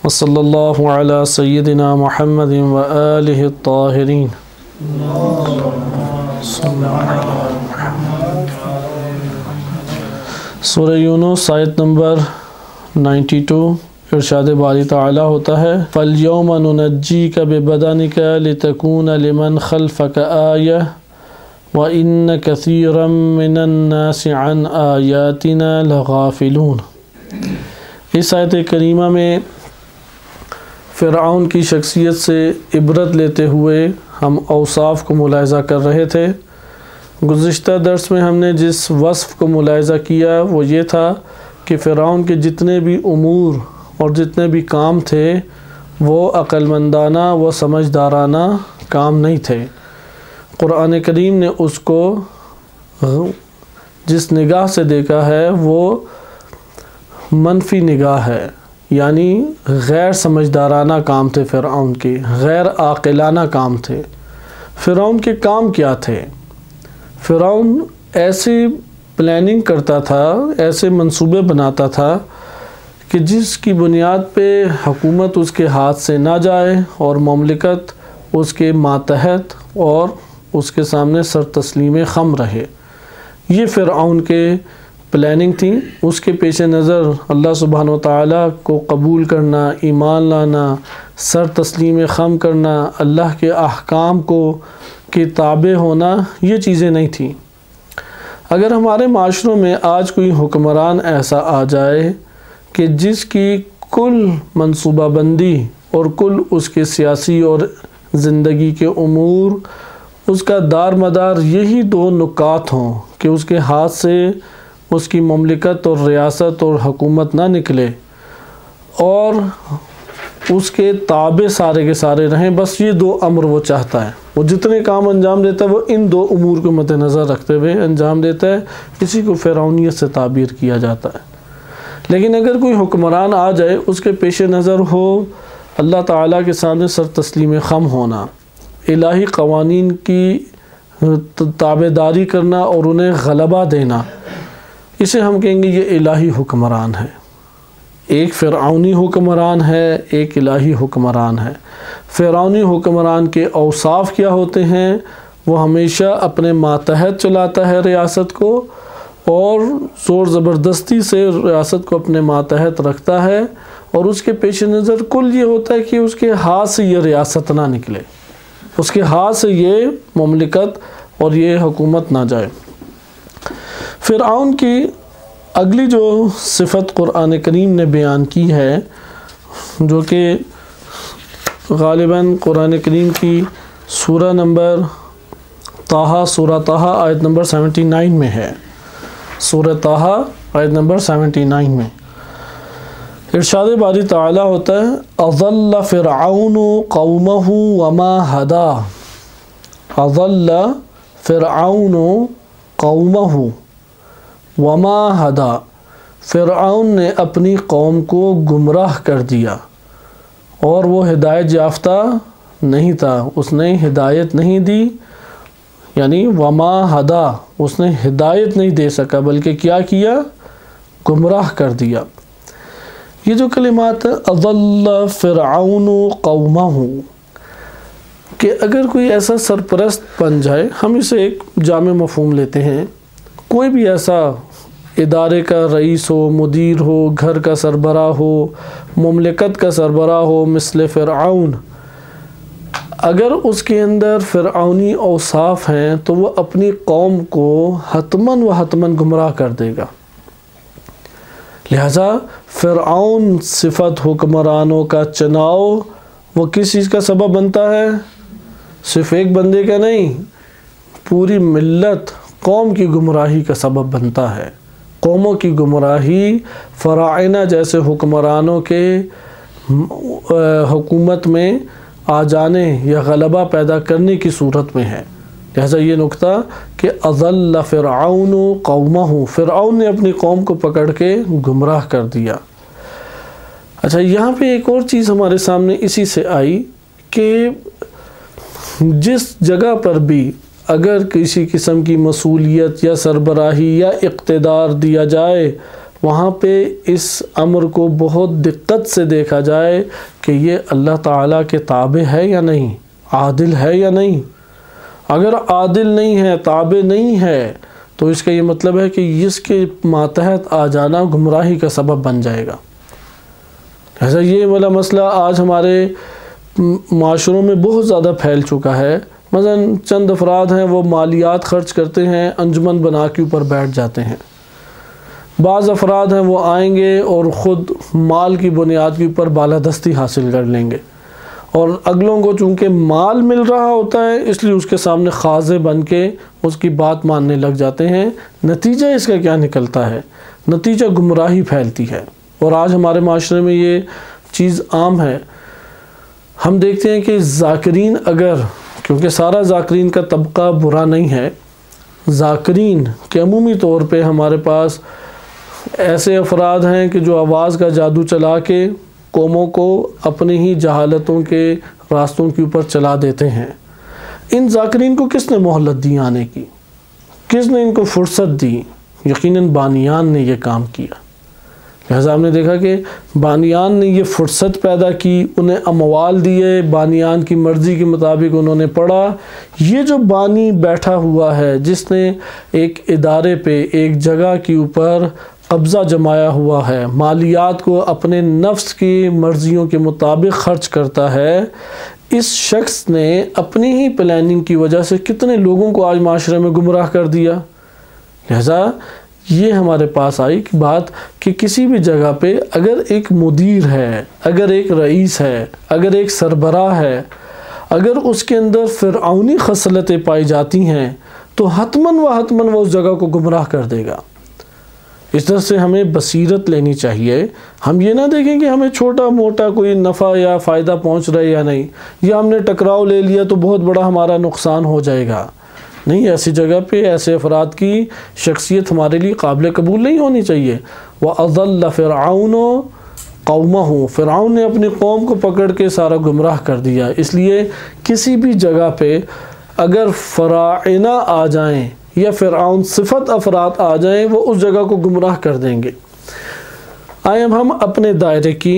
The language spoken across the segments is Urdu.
وصلی اللہ علی سیدنا محمد وآلہ الطاہرین۔ سورہ یونس آیت نمبر 92، ارشاد باری تعالی ہوتا ہے فَالْيَوْمَ نُنَجِّيكَ بِبَدَنِكَ لِتَكُونَ لِمَنْ خَلْفَكَ آیَةً وَإِنَّ كَثِيرًا مِّنَ النَّاسِ عَنْ آیَاتِنَا لَغَافِلُونَ۔ اس آیت کریمہ میں فرعون کی شخصیت سے عبرت لیتے ہوئے ہم اوصاف کو ملاحظہ کر رہے تھے۔ گزشتہ درس میں ہم نے جس وصف کو ملاحظہ کیا وہ یہ تھا کہ فرعون کے جتنے بھی امور اور جتنے بھی کام تھے وہ عقل مندانہ و سمجھدارانہ کام نہیں تھے۔ قرآن کریم نے اس کو جس نگاہ سے دیکھا ہے وہ منفی نگاہ ہے، یعنی غیر سمجھدارانہ کام تھے فرعون کے، غیر عاقلانہ کام تھے۔ فرعون کے کام کیا تھے؟ فرعون ایسی پلاننگ کرتا تھا، ایسے منصوبے بناتا تھا کہ جس کی بنیاد پہ حکومت اس کے ہاتھ سے نہ جائے اور مملکت اس کے ماتحت اور اس کے سامنے سر تسلیم خم رہے۔ یہ فرعون کے پلاننگ تھی۔ اس کے پیش نظر اللہ سبحانہ و تعالیٰ کو قبول کرنا، ایمان لانا، سر تسلیم خم کرنا، اللہ کے احکام کے تابع ہونا، یہ چیزیں نہیں تھیں۔ اگر ہمارے معاشروں میں آج کوئی حکمران ایسا آ جائے کہ جس کی کل منصوبہ بندی اور کل اس کے سیاسی اور زندگی کے امور، اس کا دار مدار یہی دو نکات ہوں کہ اس کے ہاتھ سے اس کی مملکت اور ریاست اور حکومت نہ نکلے اور اس کے تابع سارے کے سارے رہیں، بس یہ دو امر وہ چاہتا ہے۔ وہ جتنے کام انجام دیتا ہے وہ ان دو امور کو مد نظر رکھتے ہوئے انجام دیتا ہے، اسی کو فرعونیت سے تعبیر کیا جاتا ہے۔ لیکن اگر کوئی حکمران آ جائے، اس کے پیش نظر ہو اللہ تعالیٰ کے سامنے سر تسلیم خم ہونا، الہی قوانین کی تابع داری کرنا اور انہیں غلبہ دینا، اسے ہم کہیں گے یہ الہی حکمران ہے۔ ایک فرعونی حکمران ہے، ایک الہی حکمران ہے۔ فرعونی حکمران کے اوصاف کیا ہوتے ہیں؟ وہ ہمیشہ اپنے ماتحت چلاتا ہے ریاست کو اور زور زبردستی سے ریاست کو اپنے ماتحت رکھتا ہے، اور اس کے پیش نظر کل یہ ہوتا ہے کہ اس کے ہاتھ سے یہ ریاست نہ نکلے، اس کے ہاتھ سے یہ مملکت اور یہ حکومت نہ جائے۔ فرعون کی اگلی جو صفت قرآن کریم نے بیان کی ہے، جو کہ غالباً قرآن کریم کی سورہ نمبر سورہ طٰہٰ آیت نمبر 79 میں ہے۔ سورہ طٰہٰ آیت نمبر 79 میں ارشاد باری تعالی ہوتا ہے اضل فرعون قومہ وما ہدا۔ اضل فرعون قومہ وما ہدا، فرعون نے اپنی قوم کو گمراہ کر دیا اور وہ ہدایت یافتہ نہیں تھا، اس نے ہدایت نہیں دی، یعنی وما ہدا، اس نے ہدایت نہیں دے سکا بلکہ کیا کیا؟ گمراہ کر دیا۔ یہ جو کلمات اضل فرعون قومہ، کہ اگر کوئی ایسا سرپرست بن جائے، ہم اسے ایک جامع مفہوم لیتے ہیں، کوئی بھی ایسا ادارے کا رئیس ہو، مدیر ہو، گھر کا سربراہ ہو، مملکت کا سربراہ ہو مثل فرعون، اگر اس کے اندر فرعونی اوصاف ہیں تو وہ اپنی قوم کو حتماً و حتماً گمراہ کر دے گا۔ لہذا فرعون صفت حکمرانوں کا چناؤ وہ کس چیز کا سبب بنتا ہے؟ صرف ایک بندے کا نہیں، پوری ملت قوم کی گمراہی کا سبب بنتا ہے۔ قوموں کی گمراہی فراعنہ جیسے حکمرانوں کے حکومت میں آ جانے یا غلبہ پیدا کرنے کی صورت میں ہے۔ لہذا یہ نکتہ کہ اضل فرعون قومہ، فرعون نے اپنی قوم کو پکڑ کے گمراہ کر دیا۔ اچھا، یہاں پہ ایک اور چیز ہمارے سامنے اسی سے آئی کہ جس جگہ پر بھی اگر کسی قسم کی مسئولیت یا سربراہی یا اقتدار دیا جائے، وہاں پہ اس امر کو بہت دقت سے دیکھا جائے کہ یہ اللہ تعالیٰ کے تابع ہے یا نہیں، عادل ہے یا نہیں۔ اگر عادل نہیں ہے، تابع نہیں ہے، تو اس کا یہ مطلب ہے کہ اس کے ماتحت آ جانا گمراہی کا سبب بن جائے گا۔ ایسا یہ والا مسئلہ آج ہمارے معاشروں میں بہت زیادہ پھیل چکا ہے۔ مثلا چند افراد ہیں، وہ مالیات خرچ کرتے ہیں، انجمن بنا کے اوپر بیٹھ جاتے ہیں۔ بعض افراد ہیں وہ آئیں گے اور خود مال کی بنیاد کے اوپر بالادستی حاصل کر لیں گے، اور اگلوں کو چونکہ مال مل رہا ہوتا ہے اس لیے اس کے سامنے خاضع بن کے اس کی بات ماننے لگ جاتے ہیں۔ نتیجہ اس کا کیا نکلتا ہے؟ نتیجہ گمراہی پھیلتی ہے، اور آج ہمارے معاشرے میں یہ چیز عام ہے۔ ہم دیکھتے ہیں کہ ذاکرین، اگر کیونکہ سارا ذاکرین کا طبقہ برا نہیں ہے، ذاکرین کے عمومی طور پہ ہمارے پاس ایسے افراد ہیں کہ جو آواز کا جادو چلا کے قوموں کو اپنی ہی جہالتوں کے راستوں کے اوپر چلا دیتے ہیں۔ ان ذاکرین کو کس نے مہلت دی آنے کی؟ کس نے ان کو فرصت دی؟ یقیناً بانیان نے یہ کام کیا۔ لہذا ہم نے دیکھا کہ بانیان نے یہ فرصت پیدا کی، انہیں اموال دیے، بانیان کی مرضی کے مطابق انہوں نے پڑھا۔ یہ جو بانی بیٹھا ہوا ہے، جس نے ایک ادارے پہ، ایک جگہ کے اوپر قبضہ جمایا ہوا ہے، مالیات کو اپنے نفس کی مرضیوں کے مطابق خرچ کرتا ہے، اس شخص نے اپنی ہی پلاننگ کی وجہ سے کتنے لوگوں کو آج معاشرے میں گمراہ کر دیا۔ لہذا یہ ہمارے پاس آئی کہ بات کہ کسی بھی جگہ پہ اگر ایک مدیر ہے، اگر ایک رئیس ہے، اگر ایک سربراہ ہے، اگر اس کے اندر فرعونی خصلتیں پائی جاتی ہیں تو حتماً وہ اس جگہ کو گمراہ کر دے گا۔ اس طرح سے ہمیں بصیرت لینی چاہیے۔ ہم یہ نہ دیکھیں کہ ہمیں چھوٹا موٹا کوئی نفع یا فائدہ پہنچ رہا ہے یا نہیں، یا ہم نے ٹکراؤ لے لیا تو بہت بڑا ہمارا نقصان ہو جائے گا۔ نہیں، ایسی جگہ پہ ایسے افراد کی شخصیت ہمارے لیے قابل قبول نہیں ہونی چاہیے۔ وَأَضَلَّ فِرْعَوْنُ قَوْمَهُ، فرعون نے اپنی قوم کو پکڑ کے سارا گمراہ کر دیا۔ اس لیے کسی بھی جگہ پہ اگر فراعنہ آ جائیں یا فرعون صفت افراد آ جائیں، وہ اس جگہ کو گمراہ کر دیں گے۔ آئیں اب ہم اپنے دائرے کی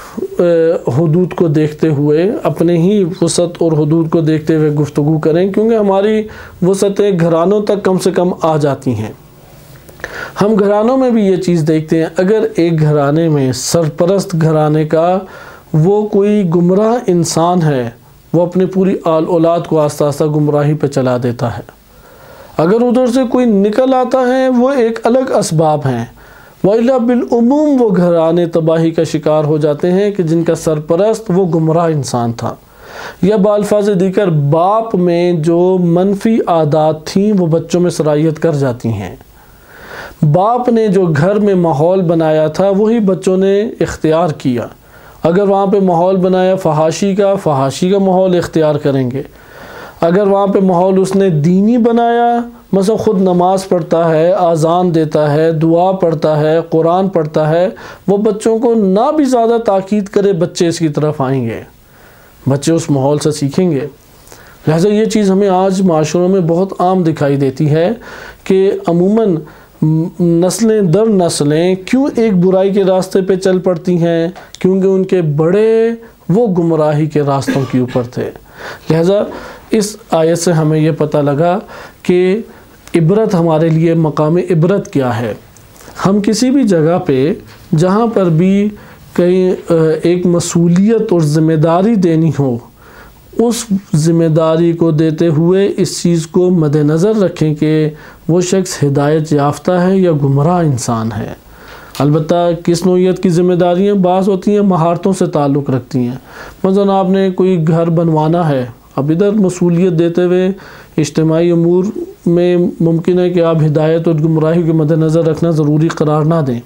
حدود کو دیکھتے ہوئے، اپنے ہی وسعت اور حدود کو دیکھتے ہوئے گفتگو کریں، کیونکہ ہماری وسعتیں گھرانوں تک کم سے کم آ جاتی ہیں۔ ہم گھرانوں میں بھی یہ چیز دیکھتے ہیں، اگر ایک گھرانے میں سرپرست گھرانے کا وہ کوئی گمراہ انسان ہے، وہ اپنی پوری آل اولاد کو آہستہ آہستہ گمراہی پہ چلا دیتا ہے۔ اگر ادھر سے کوئی نکل آتا ہے وہ ایک الگ اسباب ہیں، وَإِلَّا بالعموم وہ گھرانے تباہی کا شکار ہو جاتے ہیں کہ جن کا سرپرست وہ گمراہ انسان تھا، یا بالفاظ دیگر باپ میں جو منفی عادات تھیں وہ بچوں میں سرایت کر جاتی ہیں۔ باپ نے جو گھر میں ماحول بنایا تھا وہی بچوں نے اختیار کیا۔ اگر وہاں پہ ماحول بنایا فحاشی کا ماحول اختیار کریں گے۔ اگر وہاں پہ ماحول اس نے دینی بنایا، مثلا خود نماز پڑھتا ہے، اذان دیتا ہے، دعا پڑھتا ہے، قرآن پڑھتا ہے، وہ بچوں کو نہ بھی زیادہ تاکید کرے، بچے اس کی طرف آئیں گے، بچے اس ماحول سے سیکھیں گے۔ لہٰذا یہ چیز ہمیں آج معاشروں میں بہت عام دکھائی دیتی ہے کہ عموماً نسلیں در نسلیں کیوں ایک برائی کے راستے پہ چل پڑتی ہیں؟ کیونکہ ان کے بڑے وہ گمراہی کے راستوں کے اوپر تھے۔ لہٰذا اس آیت سے ہمیں یہ پتہ لگا کہ عبرت ہمارے لیے مقام عبرت کیا ہے۔ ہم کسی بھی جگہ پہ جہاں پر بھی کہیں ایک مسئولیت اور ذمہ داری دینی ہو، اس ذمہ داری کو دیتے ہوئے اس چیز کو مد نظر رکھیں کہ وہ شخص ہدایت یافتہ ہے یا گمراہ انسان ہے۔ البتہ کس نوعیت کی ذمہ داریاں بعض ہوتی ہیں مہارتوں سے تعلق رکھتی ہیں۔ مثلا آپ نے کوئی گھر بنوانا ہے، اب ادھر مسئولیت دیتے ہوئے اجتماعی امور میں ممکن ہے کہ آپ ہدایت اور گمراہی کے مد نظر رکھنا ضروری قرار نہ دیں۔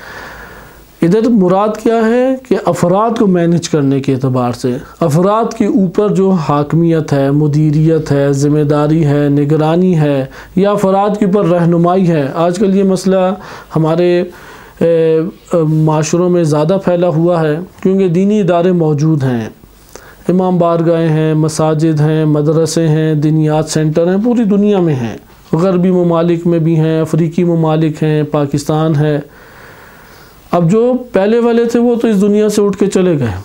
ادھر مراد کیا ہے کہ افراد کو مینج کرنے کے اعتبار سے، افراد کے اوپر جو حاکمیت ہے، مدیریت ہے، ذمہ داری ہے، نگرانی ہے، یا افراد کے اوپر رہنمائی ہے۔ آج کل یہ مسئلہ ہمارے معاشروں میں زیادہ پھیلا ہوا ہے کیونکہ دینی ادارے موجود ہیں، امام بارگاہیں ہیں، مساجد ہیں، مدرسے ہیں، دینیات سینٹر ہیں، پوری دنیا میں ہیں، غربی ممالک میں بھی ہیں، افریقی ممالک ہیں، پاکستان ہے۔ اب جو پہلے والے تھے وہ تو اس دنیا سے اٹھ کے چلے گئے،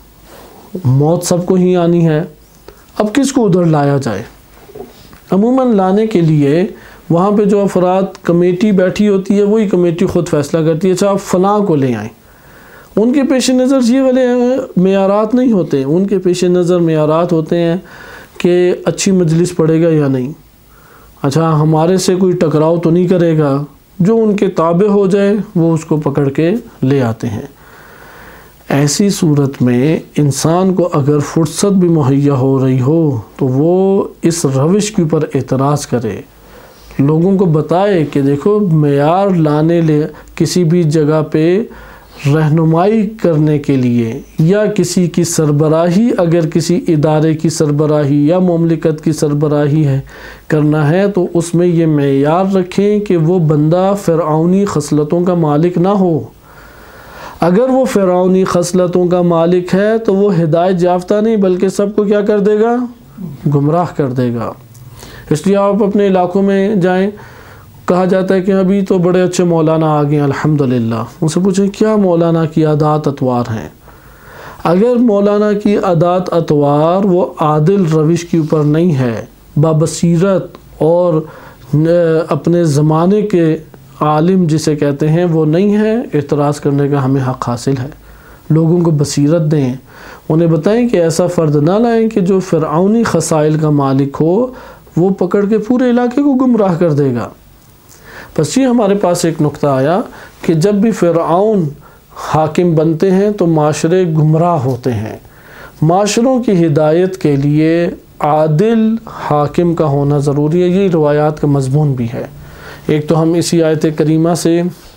موت سب کو ہی آنی ہے، اب کس کو ادھر لایا جائے؟ عموماً لانے کے لیے وہاں پہ جو افراد کمیٹی بیٹھی ہوتی ہے وہی کمیٹی خود فیصلہ کرتی ہے، اچھا آپ فلاں کو لے آئیں۔ ان کے پیش نظر یہ والے معیارات نہیں ہوتے، ان کے پیش نظر معیارات ہوتے ہیں کہ اچھی مجلس پڑھے گا یا نہیں، اچھا ہمارے سے کوئی ٹکراؤ تو نہیں کرے گا، جو ان کے تابع ہو جائے وہ اس کو پکڑ کے لے آتے ہیں۔ ایسی صورت میں انسان کو اگر فرصت بھی مہیا ہو رہی ہو تو وہ اس روش کے اوپر اعتراض کرے، لوگوں کو بتائے کہ دیکھو معیار لانے لے کسی بھی جگہ پہ رہنمائی کرنے کے لیے یا کسی کی سربراہی، اگر کسی ادارے کی سربراہی یا مملکت کی سربراہی ہے کرنا ہے تو اس میں یہ معیار رکھیں کہ وہ بندہ فرعونی خصلتوں کا مالک نہ ہو۔ اگر وہ فرعونی خصلتوں کا مالک ہے تو وہ ہدایت یافتہ نہیں بلکہ سب کو کیا کر دے گا؟ گمراہ کر دے گا۔ اس لیے آپ اپنے علاقوں میں جائیں، کہا جاتا ہے کہ ابھی تو بڑے اچھے مولانا آ گئے الحمدللہ، ان سے پوچھیں کیا مولانا کی عادات اطوار ہیں؟ اگر مولانا کی عادات اطوار وہ عادل روش کے اوپر نہیں ہے، بابصیرت اور اپنے زمانے کے عالم جسے کہتے ہیں وہ نہیں ہے، اعتراض کرنے کا ہمیں حق حاصل ہے۔ لوگوں کو بصیرت دیں، انہیں بتائیں کہ ایسا فرد نہ لائیں کہ جو فرعونی خصائل کا مالک ہو، وہ پکڑ کے پورے علاقے کو گمراہ کر دے گا۔ بس یہ ہمارے پاس ایک نقطہ آیا کہ جب بھی فرعون حاکم بنتے ہیں تو معاشرے گمراہ ہوتے ہیں۔ معاشروں کی ہدایت کے لیے عادل حاکم کا ہونا ضروری ہے، یہ روایات کا مضمون بھی ہے۔ ایک تو ہم اسی آیت کریمہ سے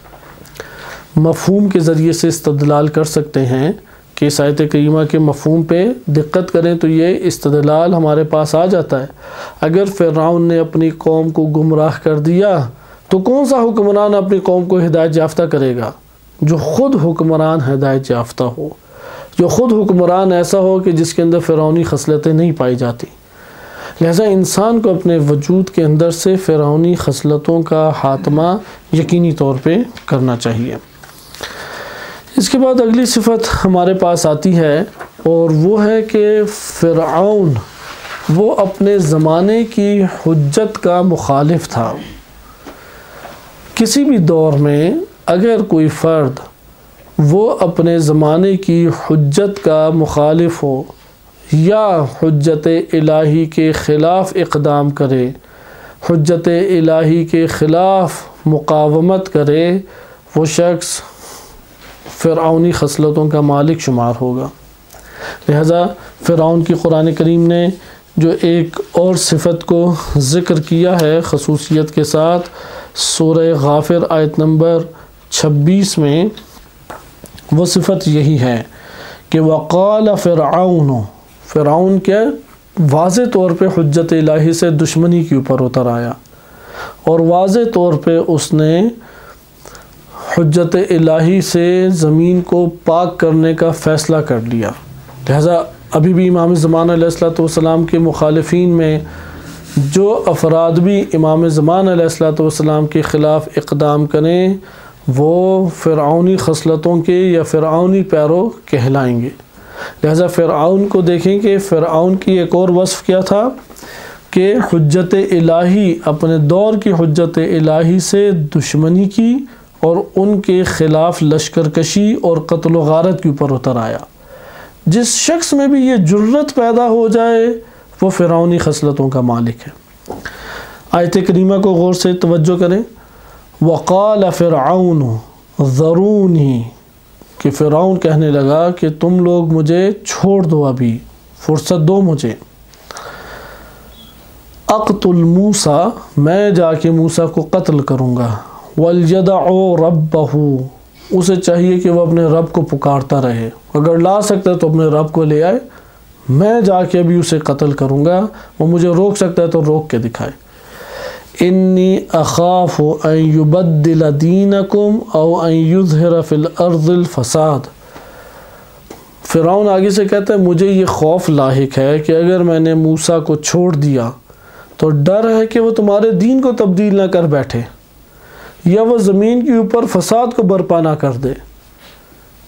مفہوم کے ذریعے سے استدلال کر سکتے ہیں کہ اس آیت کریمہ کے مفہوم پہ دقت کریں تو یہ استدلال ہمارے پاس آ جاتا ہے۔ اگر فرعون نے اپنی قوم کو گمراہ کر دیا تو کون سا حکمران اپنی قوم کو ہدایت یافتہ کرے گا؟ جو خود حکمران ہدایت یافتہ ہو، جو خود حکمران ایسا ہو کہ جس کے اندر فرعونی خصلتیں نہیں پائی جاتی۔ لہذا انسان کو اپنے وجود کے اندر سے فرعونی خصلتوں کا خاتمہ یقینی طور پہ کرنا چاہیے۔ اس کے بعد اگلی صفت ہمارے پاس آتی ہے اور وہ ہے کہ فرعون وہ اپنے زمانے کی حجت کا مخالف تھا۔ کسی بھی دور میں اگر کوئی فرد وہ اپنے زمانے کی حجت کا مخالف ہو یا حجت الہی کے خلاف اقدام کرے، حجت الہی کے خلاف مقاومت کرے، وہ شخص فرعونی خصلتوں کا مالک شمار ہوگا۔ لہذا فرعون کی قرآن کریم نے جو ایک اور صفت کو ذکر کیا ہے خصوصیت کے ساتھ، سورہ غافر آیت نمبر 26 میں وہ صفت یہی ہے کہ وقال فرعون کے واضح طور پہ حجت الہی سے دشمنی کے اوپر اتر آیا اور واضح طور پہ اس نے حجت الہی سے زمین کو پاک کرنے کا فیصلہ کر لیا۔ لہذا ابھی بھی امام زمان علیہ السلام کے مخالفین میں جو افراد بھی امام زمان علیہ السلام کے خلاف اقدام کریں وہ فرعونی خصلتوں کے یا فرعونی پیرو کہلائیں گے۔ لہذا فرعون کو دیکھیں کہ فرعون کی ایک اور وصف کیا تھا کہ حجت الہی، اپنے دور کی حجت الہی سے دشمنی کی اور ان کے خلاف لشکر کشی اور قتل و غارت کے اوپر اتر آیا۔ جس شخص میں بھی یہ جرت پیدا ہو جائے وہ فرعونی خصلتوں کا مالک ہے۔ آیت کریمہ کو غور سے توجہ کریں، وقال فرعون ذرونی، کہ فرعون کہنے لگا کہ تم لوگ مجھے چھوڑ دو، ابھی فرصت دو مجھے، اقتل موسیٰ، میں جا کے موسیٰ کو قتل کروں گا، وَلْيَدْعُ رَبَّهُ، اسے چاہیے کہ وہ اپنے رب کو پکارتا رہے، اگر لا سکتا ہے تو اپنے رب کو لے آئے، میں جا کے ابھی اسے قتل کروں گا، وہ مجھے روک سکتا ہے تو روک کے دکھائے۔ انی اخاف ان یبدل دینکم او ان یظہر فی الارض الفساد۔ فرعون آگے سے کہتا ہے مجھے یہ خوف لاحق ہے کہ اگر میں نے موسیٰ کو چھوڑ دیا تو ڈر ہے کہ وہ تمہارے دین کو تبدیل نہ کر بیٹھے یا وہ زمین کے اوپر فساد کو برپا نہ کر دے۔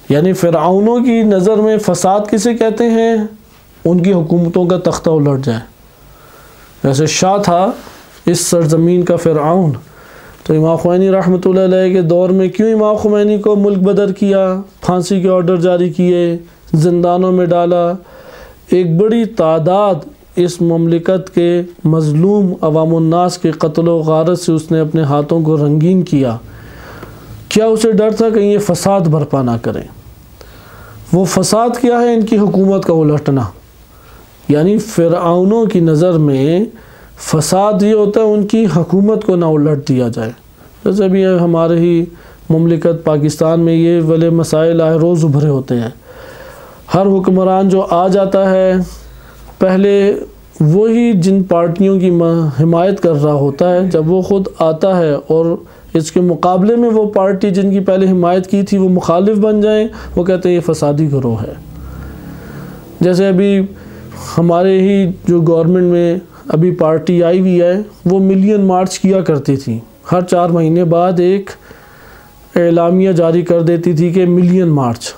یعنی فرعونوں کی نظر میں فساد کسے کہتے ہیں؟ ان کی حکومتوں کا تختہ الٹ جائے. جیسے شاہ تھا اس سرزمین کا فرعون، تو امام خمینی رحمۃ اللہ علیہ کے دور میں کیوں امام خمینی کو ملک بدر کیا، پھانسی کے آرڈر جاری کیے، زندانوں میں ڈالا، ایک بڑی تعداد اس مملکت کے مظلوم عوام الناس کے قتل و غارت سے اس نے اپنے ہاتھوں کو رنگین کیا. کیا اسے ڈر تھا کہیں یہ فساد برپا نہ کریں؟ وہ فساد کیا ہے؟ ان کی حکومت کا الٹنا. یعنی فرعونوں کی نظر میں فساد یہ ہوتا ہے ان کی حکومت کو نہ الٹ دیا جائے. جیسے بھی ہمارے ہی مملکت پاکستان میں یہ والے مسائل آئے روز ابھرے ہوتے ہیں. ہر حکمران جو آ جاتا ہے پہلے وہی جن پارٹیوں کی حمایت کر رہا ہوتا ہے، جب وہ خود آتا ہے اور اس کے مقابلے میں وہ پارٹی جن کی پہلے حمایت کی تھی وہ مخالف بن جائیں، وہ کہتے ہیں یہ فسادی گروہ ہے. جیسے ابھی ہمارے ہی جو گورنمنٹ میں ابھی پارٹی آئی ہوئی ہے وہ ملین مارچ کیا کرتی تھی، ہر 4 مہینے بعد ایک اعلامیہ جاری کر دیتی تھی کہ ملین مارچ.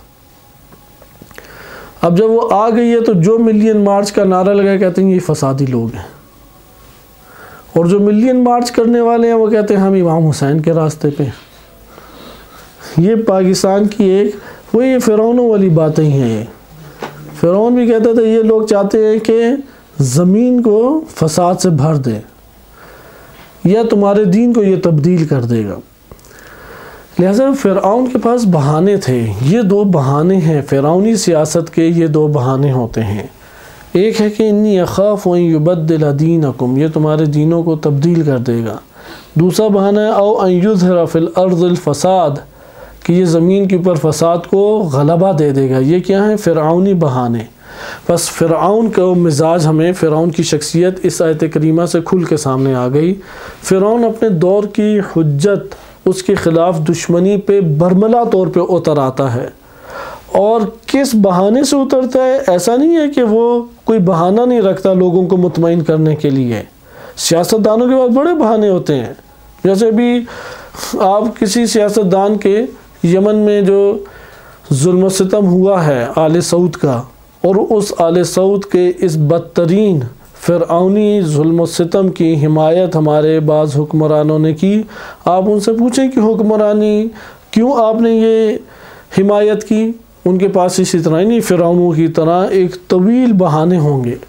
اب جب وہ آ گئی ہے تو جو ملین مارچ کا نعرہ لگا کہتے ہیں یہ فسادی لوگ ہیں، اور جو ملین مارچ کرنے والے ہیں وہ کہتے ہیں ہم امام حسین کے راستے پہ. یہ پاکستان کی ایک وہ یہ فرعونوں والی باتیں ہی ہیں. فرعون بھی کہتا تھا یہ لوگ چاہتے ہیں کہ زمین کو فساد سے بھر دے یا تمہارے دین کو یہ تبدیل کر دے گا. لہذا فرعون کے پاس بہانے تھے. یہ 2 بہانے ہیں فرعونی سیاست کے، یہ 2 بہانے ہوتے ہیں. ایک ہے کہ انی اخاف ان یبدل دینکم، یہ تمہارے دینوں کو تبدیل کر دے گا. دوسرا بہانہ ہے او ان یظہر فی الارض الفساد، کہ یہ زمین کے اوپر فساد کو غلبہ دے دے گا. یہ کیا ہیں؟ فرعونی بہانے. بس فرعون کا مزاج ہمیں، فرعون کی شخصیت اس آیت کریمہ سے کھل کے سامنے آ گئی. فرعون اپنے دور کی حجت، اس کے خلاف دشمنی پہ برملا طور پہ اتر آتا ہے. اور کس بہانے سے اترتا ہے؟ ایسا نہیں ہے کہ وہ کوئی بہانہ نہیں رکھتا لوگوں کو مطمئن کرنے کے لیے. سیاستدانوں کے پاس بڑے بہانے ہوتے ہیں. جیسے ابھی آپ کسی سیاستدان کے یمن میں جو ظلم و ستم ہوا ہے آل سعود کا، اور اس آل سعود کے اس بدترین فرعونی ظلم و ستم کی حمایت ہمارے بعض حکمرانوں نے کی. آپ ان سے پوچھیں کہ حکمرانی کیوں آپ نے یہ حمایت کی؟ ان کے پاس اسی طرح ہی نہیں، فرعونوں کی طرح ایک طویل بہانے ہوں گے.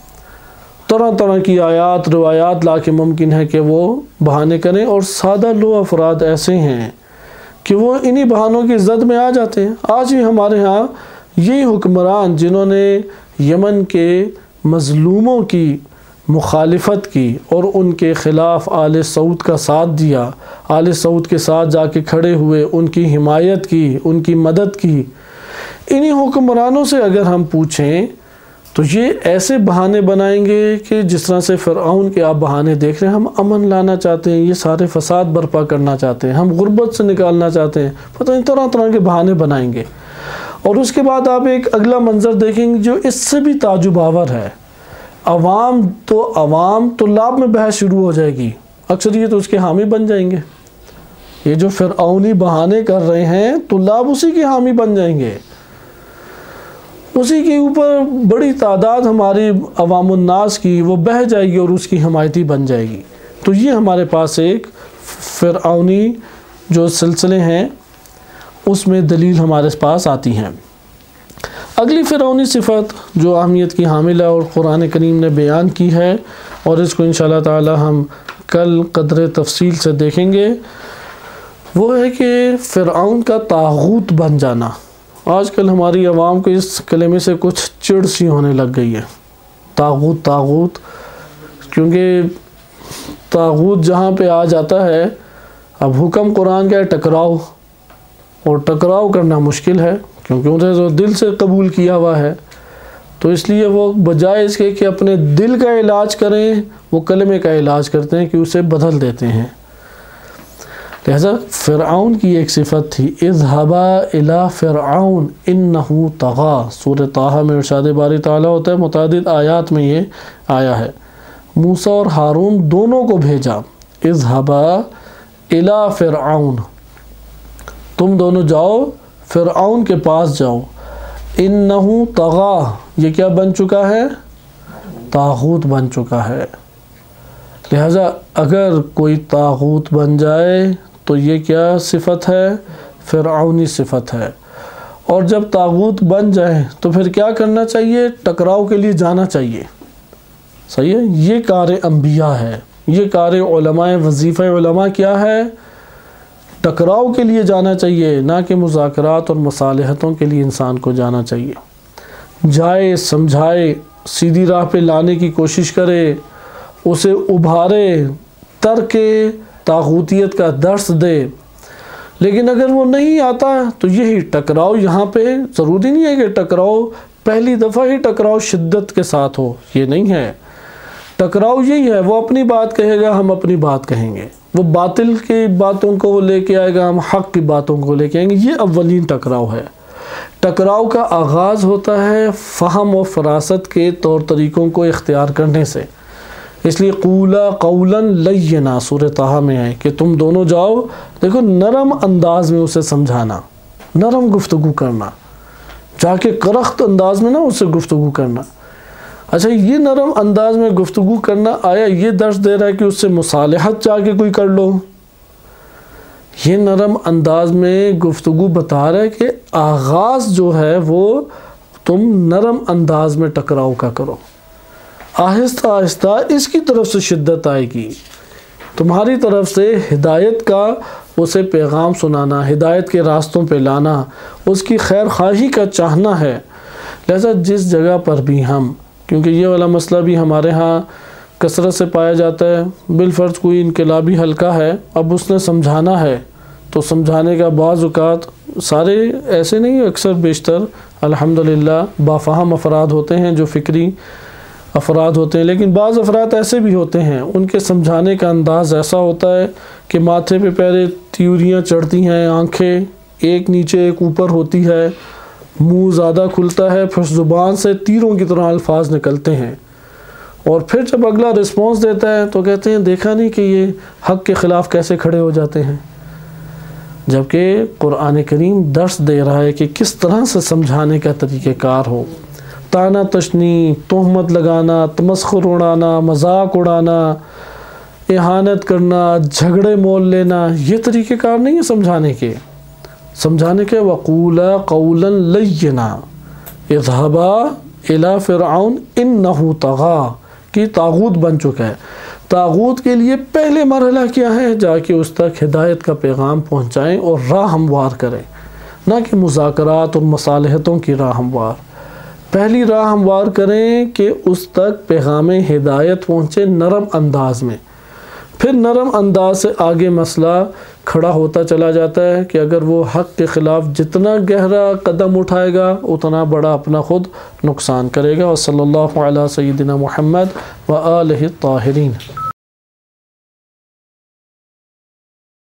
طرح طرح کی آیات روایات لا کے ممکن ہے کہ وہ بہانے کریں. اور سادہ لو افراد ایسے ہیں کہ وہ انہی بہانوں کی زد میں آ جاتے ہیں. آج بھی ہمارے ہاں یہی حکمران جنہوں نے یمن کے مظلوموں کی مخالفت کی اور ان کے خلاف آل سعود کا ساتھ دیا، آل سعود کے ساتھ جا کے کھڑے ہوئے، ان کی حمایت کی، ان کی مدد کی، انہی حکمرانوں سے اگر ہم پوچھیں تو یہ ایسے بہانے بنائیں گے کہ جس طرح سے فرعون کے آپ بہانے دیکھ رہے ہیں. ہم امن لانا چاہتے ہیں، یہ سارے فساد برپا کرنا چاہتے ہیں، ہم غربت سے نکالنا چاہتے ہیں، پتہ نہیں طرح طرح کے بہانے بنائیں گے. اور اس کے بعد آپ ایک اگلا منظر دیکھیں گے جو اس سے بھی تعجب آور ہے. عوام طلاب میں بحث شروع ہو جائے گی، اکثر یہ تو اس کے حامی بن جائیں گے. یہ جو فرعونی بہانے کر رہے ہیں طلاب اسی کے حامی بن جائیں گے. اسی کے اوپر بڑی تعداد ہماری عوام الناس کی وہ بہہ جائے گی اور اس کی حمایتی بن جائے گی. تو یہ ہمارے پاس ایک فرعونی جو سلسلے ہیں اس میں دلیل ہمارے پاس آتی ہیں. اگلی فرعونی صفت جو اہمیت کی حامل ہے اور قرآن کریم نے بیان کی ہے، اور اس کو انشاءاللہ تعالی ہم کل قدر تفصیل سے دیکھیں گے، وہ ہے کہ فرعون کا طاغوت بن جانا. آج کل ہماری عوام کو اس کلمے سے کچھ چڑ سی ہونے لگ گئی ہے. طاغوت، کیونکہ طاغوت جہاں پہ آ جاتا ہے، اب حکم قرآن کا ہے ٹکراؤ، اور ٹکراؤ کرنا مشکل ہے کیونکہ انہیں جو دل سے قبول کیا ہوا ہے. تو اس لیے وہ بجائے اس کے کہ اپنے دل کا علاج کریں، وہ کلمے کا علاج کرتے ہیں کہ اسے بدل دیتے ہیں. لہذا فرعون کی ایک صفت تھی، اذهبا الى فرعون انه طغى. سورہ طٰہٰ میں ارشاد باری تعالیٰ ہوتا ہے، متعدد آیات میں یہ آیا ہے. موسیٰ اور ہارون دونوں کو بھیجا، اذهبا الى فرعون، تم دونوں جاؤ فرعون کے پاس جاؤ، انہو طغا، یہ کیا بن چکا ہے؟ طاغوت بن چکا ہے۔ لہذا اگر کوئی طاغوت بن جائے تو یہ کیا صفت ہے؟ فرعونی صفت ہے۔ اور جب طاغوت بن جائے تو پھر کیا کرنا چاہیے؟ ٹکراؤ کے لیے جانا چاہیے، صحیح ہے؟ یہ کار انبیاء ہے، یہ کار علماء، وظیفہ علماء کیا ہے؟ ٹکراؤ کے لیے جانا چاہیے، نہ کہ مذاکرات اور مصالحتوں کے لیے انسان کو جانا چاہیے۔ جائے، سمجھائے، سیدھی راہ پہ لانے کی کوشش کرے، اسے ابھارے، ترک طاغوتیت کا درس دے۔ لیکن اگر وہ نہیں آتا تو یہی ٹکراؤ، یہاں پہ ضروری نہیں ہے کہ ٹکراؤ پہلی دفعہ ہی ٹکراؤ شدت کے ساتھ ہو، یہ نہیں ہے۔ ٹکراؤ یہی ہے، وہ اپنی بات کہے گا، ہم اپنی بات کہیں گے، وہ باطل کی باتوں کو لے کے آئے گا، ہم حق کی باتوں کو لے کے آئیں گے۔ یہ اولین ٹکراؤ ہے۔ ٹکراؤ کا آغاز ہوتا ہے فہم و فراست کے طور طریقوں کو اختیار کرنے سے۔ اس لیے قولا قولا لینا سورہ طٰہٰ میں ہے کہ تم دونوں جاؤ، دیکھو نرم انداز میں اسے سمجھانا، نرم گفتگو کرنا، جا کے کرخت انداز میں نہ اسے گفتگو کرنا۔ اچھا، یہ نرم انداز میں گفتگو کرنا آیا یہ درس دے رہا ہے کہ اس سے مصالحت جا کے کوئی کر لو؟ یہ نرم انداز میں گفتگو بتا رہا ہے کہ آغاز جو ہے وہ تم نرم انداز میں ٹکراؤ کا کرو، آہستہ آہستہ اس کی طرف سے شدت آئے گی، تمہاری طرف سے ہدایت کا اسے پیغام سنانا، ہدایت کے راستوں پہ لانا، اس کی خیر خواہی کا چاہنا ہے۔ لہذا جس جگہ پر بھی ہم، کیونکہ یہ والا مسئلہ بھی ہمارے ہاں کثرت سے پایا جاتا ہے، بالفرض کوئی انقلابی حلقہ ہے، اب اس نے سمجھانا ہے تو سمجھانے کا بعض اوقات سارے ایسے نہیں، اکثر بیشتر الحمدللہ بافہم افراد ہوتے ہیں جو فکری افراد ہوتے ہیں، لیکن بعض افراد ایسے بھی ہوتے ہیں ان کے سمجھانے کا انداز ایسا ہوتا ہے کہ ماتھے پہ پہلے تیوریاں چڑھتی ہیں، آنکھیں ایک نیچے ایک اوپر ہوتی ہے، منہ زیادہ کھلتا ہے، پھر زبان سے تیروں کی طرح الفاظ نکلتے ہیں، اور پھر جب اگلا رسپانس دیتا ہے تو کہتے ہیں دیکھا نہیں کہ یہ حق کے خلاف کیسے کھڑے ہو جاتے ہیں، جبکہ قرآن کریم درس دے رہا ہے کہ کس طرح سے سمجھانے کا طریقہ کار ہو۔ تانا تشنی، تہمت لگانا، تمسخر اڑانا، مذاق اڑانا، اہانت کرنا، جھگڑے مول لینا، یہ طریقہ کار نہیں ہے سمجھانے کے۔ سمجھانے کے وَقُولَا قَوْلًا لَيِّنًا اذْهَبَا إِلَىٰ فِرْعَوْنَ إِنَّهُ طَغَىٰ کہ طاغوت بن چکا ہے۔ طاغوت کے لیے پہلے مرحلہ کیا ہے؟ جا کے اس تک ہدایت کا پیغام پہنچائیں اور راہ ہموار کریں، نہ کہ مذاکرات اور مصالحتوں کی راہ ہموار۔ پہلی راہ ہموار کریں کہ اس تک پیغام ہدایت پہنچے نرم انداز میں، پھر نرم انداز سے آگے مسئلہ کھڑا ہوتا چلا جاتا ہے کہ اگر وہ حق کے خلاف جتنا گہرا قدم اٹھائے گا اتنا بڑا اپنا خود نقصان کرے گا۔ وصلی اللہ علی سیدنا محمد وآلہ الطاہرین۔